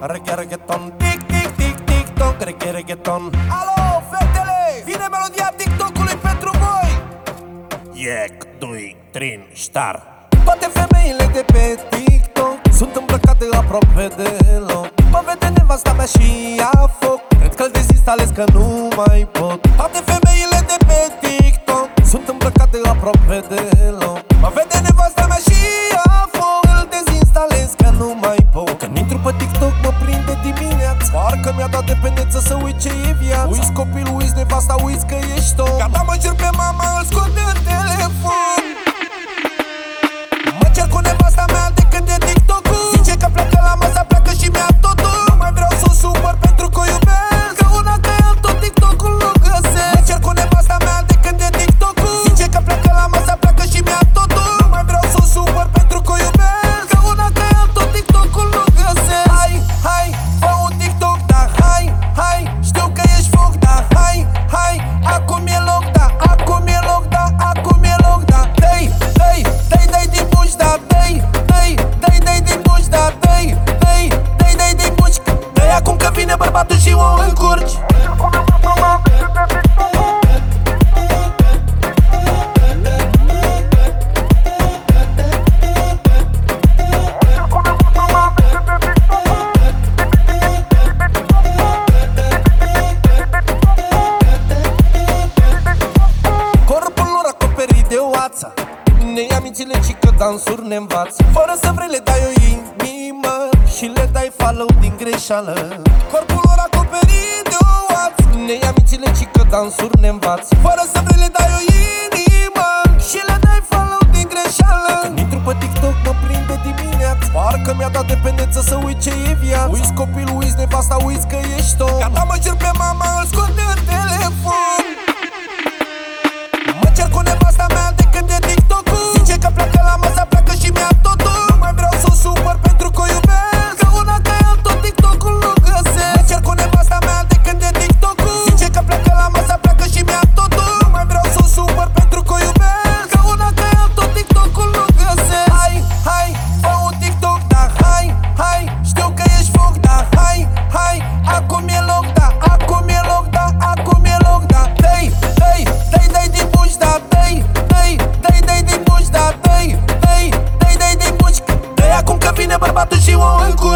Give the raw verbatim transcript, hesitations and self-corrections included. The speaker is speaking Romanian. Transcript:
Reggae, reggaeton, tic, tic, tic, tic-toc, reggae, reggaeton. Alo, fetele, vine melodia TikTok-ului pentru voi. Ec, doi, trin, star. Toate femeile de pe TikTok sunt îmbrăcate aproape deloc. Mă vede nevasta mea și ia foc. Cred că-l dezinstalez că nu mai pot. Toate femeile de pe TikTok sunt îmbrăcate aproape deloc. Mă vede nevasta mea și ia foc. Îl dezinstalez că nu mai pot. Când intru pe TikTok mă prinde dimineața. Parcă mi-a dat dependență să uit ce e viața. Uiți copilul, uiți nevasta, uiți că ești om. Gata, mă cer pe mama, îl scot din telefon. Mă cer cu nevasta mea de când e TikTok-ul. Zice că pleacă la masă, pleacă și mi-a totul. Nu mai vreau să o supăr pentru că o iubesc. Că una că el tot TikTok-ul nu găsesc. Mă cer cu nevasta mea de când e TikTok-ul. Zice că pleacă la masă, pleacă și mi-a totul. Nu mai vreau să o supăr pentru că o iubesc. Că una că el tot TikTok-ul nu găsesc. Hai, hai, fă un TikTok, da, hai, hai. Știu că ești foc, da, hai, hai. Acum e loc, da, acum e loc, da, acum e loc, da. Dă-i, dă-i, dă-i, dă-i din buci, da, dă-i, dă-i, dă-i, dă-i din buci, da, dă-i, dă-i, dă-i, dă-i din buci. Dă-i acum că vine bărbatul și o încurci. Corpul lor acoperit de oața, ne-ia mințile și că dansuri ne învață. Fără să vrei le dai o inimă și le dai follow din greșeală. Corpul lor acoperit de oață, ne-ia mințile și că dansuri ne învață. Fără să vrei le dai o inimă și le dai follow din greșeală. Când intru pe TikTok mă prinde dimineața. Parcă mi-a dat dependență să uit ce e viața. Uiți copilul, uiți nevasta, uiți că ești om. Gata, mă cer pe mama, îl scot din telefon. Mă cer cu nevasta mea de când e TikTok-ul. Zice că pleacă la masă, pleacă și mi-a totul. Nu mai vreau să o supăr pentru că o iubesc. Că una că el tot TikTok-ul nu găsesc. Mă cer cu nevasta mea de când e TikTok-ul. Zice că pleacă la masă, pleacă și mi-a totul. Nu mai vreau să o supăr pentru că o iubesc. Că una că el tot TikTok-ul nu găsesc. Hai, hai, fă un TikTok, da, hai, hai. Știu că ești foc, da, hai, hai. Acum e loc, da, acum e loc, da, acum e loc, da. Dă-i, dă-i, dă-i, dă-i din buci, da, dă-i, dă-i, dă-i, dă-i din buci, da, dă-i, dă-i, dă-i, dă-i din buci. Dă-i acum că vine bărbatul și o încurci.